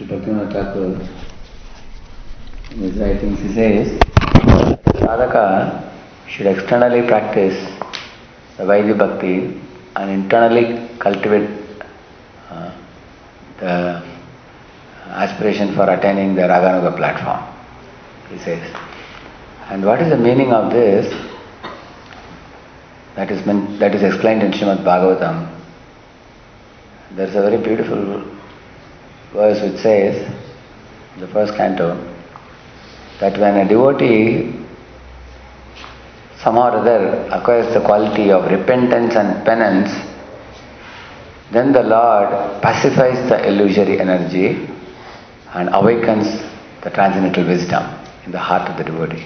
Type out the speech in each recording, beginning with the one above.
Sri Bhaktivinoda Thakur, in his writings, he says, sadhaka should externally practice the Vaidya Bhakti and internally cultivate the aspiration for attaining the Raganuga platform, he says. And what is the meaning of this? That is explained in Srimad Bhagavatam. There is a very beautiful verse which says, the first canto, that when a devotee somehow or other acquires the quality of repentance and penance, then the Lord pacifies the illusory energy and awakens the transcendental wisdom in the heart of the devotee.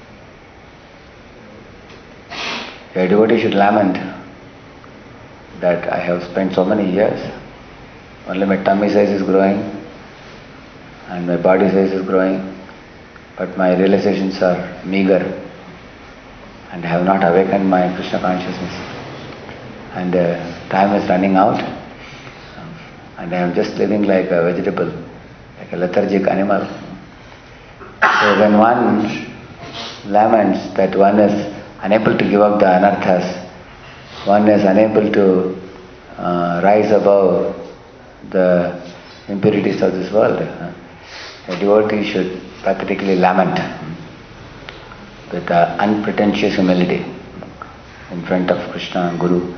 A devotee should lament that I have spent so many years, only my tummy size is growing and my body size is growing, but my realizations are meager and I have not awakened my Krishna consciousness. And time is running out and I am just living like a vegetable, like a lethargic animal. So when one laments that one is unable to give up the anarthas, one is unable to rise above the impurities of this world, a devotee should pathetically lament with unpretentious humility in front of Krishna and Guru.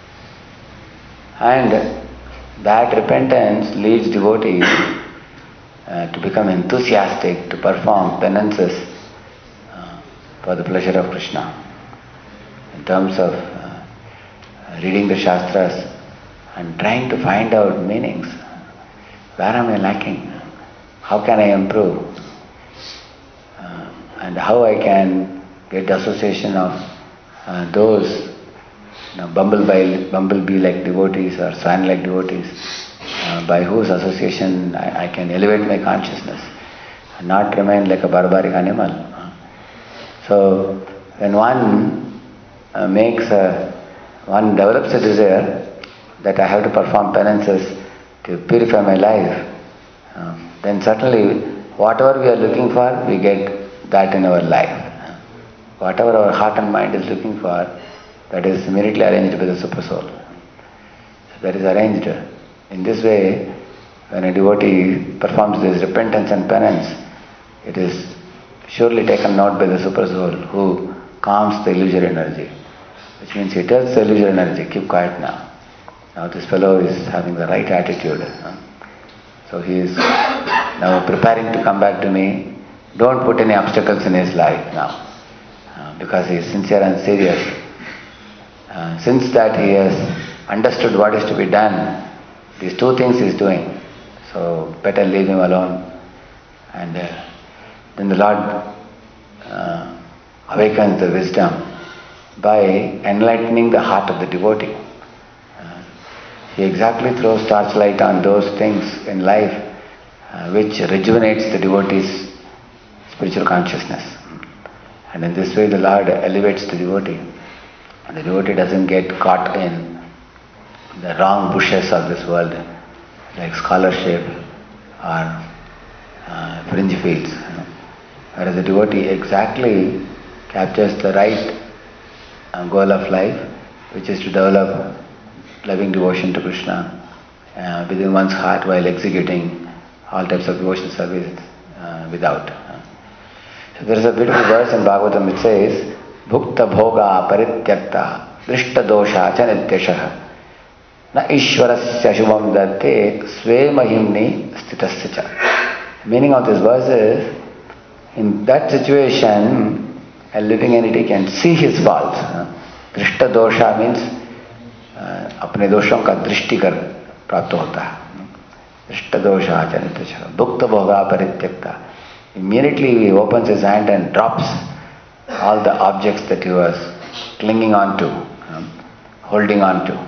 And that repentance leads devotees to become enthusiastic to perform penances for the pleasure of Krishna. In terms of reading the Shastras and trying to find out meanings. Where am I lacking? How can I improve? And how I can get the association of those bumblebee-like devotees or swan-like devotees, by whose association I can elevate my consciousness and not remain like a barbaric animal. So when one develops a desire that I have to perform penances to purify my life, then certainly whatever we are looking for, we get that in our life. Whatever our heart and mind is looking for, that is immediately arranged by the Super Soul. So that is arranged. In this way, when a devotee performs this repentance and penance, it is surely taken note by the Super Soul who calms the illusory energy. Which means he tells the illusory energy, keep quiet now. Now this fellow is having the right attitude. So he is now preparing to come back to me. Don't put any obstacles in his life now. Because he is sincere and serious. Since that he has understood what is to be done, these two things he is doing. So better leave him alone. And then the Lord awakens the wisdom by enlightening the heart of the devotee. He exactly throws torchlight on those things in life which rejuvenates the devotee's spiritual consciousness. And in this way the Lord elevates the devotee. And the devotee doesn't get caught in the wrong bushes of this world, like scholarship or fringe fields. Whereas the devotee exactly captures the right goal of life, which is to develop loving devotion to Krishna within one's heart while executing all types of devotion service without. So there is a beautiful verse in Bhagavatam which says, Bhukta bhoga parityakta drishta dosha cha nityashah na ishwarasya shubham datte sve mahimni stitasya cha. Meaning of this verse is, in that situation, a living entity can see his faults. Drishta dosha means अपने दोषों का दृष्टि कर प्राप्त होता है. दृष्ट दोषा च नित्यशः भुक्त भोगा परित्यक्ता. Immediately he opens his hand and drops all the objects that he was clinging on to, holding on to.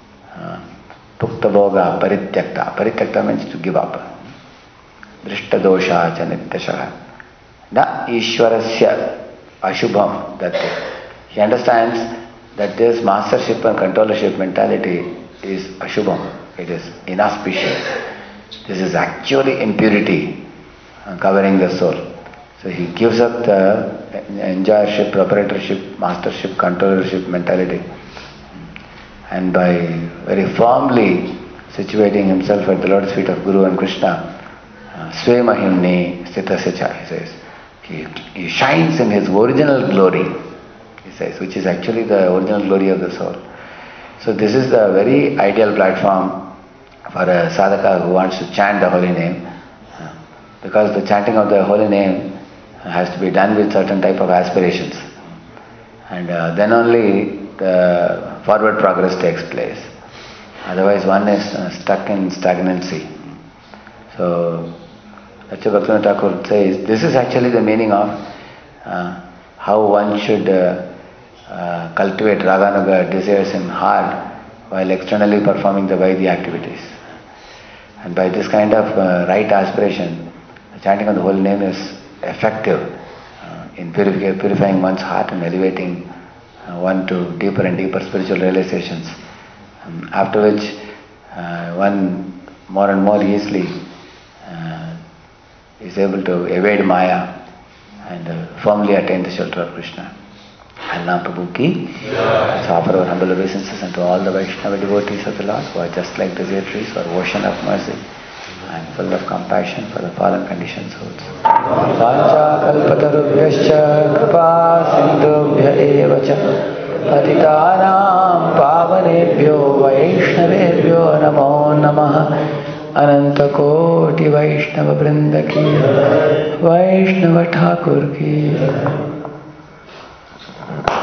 Bhukta bhoga parityakta. Parityakta means to give up. Drishta dosha cha nityashah na ishwarasya ashubham datte. He understands that this mastership and controllership mentality is ashubham, it is inauspicious. This is actually impurity covering the soul. So he gives up the enjoyership, proprietorship, mastership, controllership mentality. And by very firmly situating himself at the Lord's feet of Guru and Krishna, Sve Mahimni Sthita Cha, he says, he shines in his original glory, he says, which is actually the original glory of the soul. So this is the very ideal platform for a sadhaka who wants to chant the holy name, because the chanting of the holy name has to be done with certain type of aspirations, and then only the forward progress takes place. Otherwise one is stuck in stagnancy. So Acharya Bhaktivinoda Thakur says this is actually the meaning of how one should cultivate raganuga desires in heart while externally performing the Vaidya activities. And by this kind of right aspiration, the chanting of the holy name is effective in purifying one's heart and elevating one to deeper and deeper spiritual realizations, after which one more and more easily is able to evade Maya and firmly attain the shelter of Krishna. Harinam Prabhu ki. So offer our humble obeisances unto all the Vaishnava devotees of the Lord who are just like the zea trees or ocean of mercy and full of compassion for the fallen conditioned souls. Vancha kalpatarubhyascha kripa sindhubhya eva cha patitanam pavanebhyo vaishnavebhyo namo namah. Ananta Koti Vaishnava Vrinda ki, Vaishnava Thakur ki.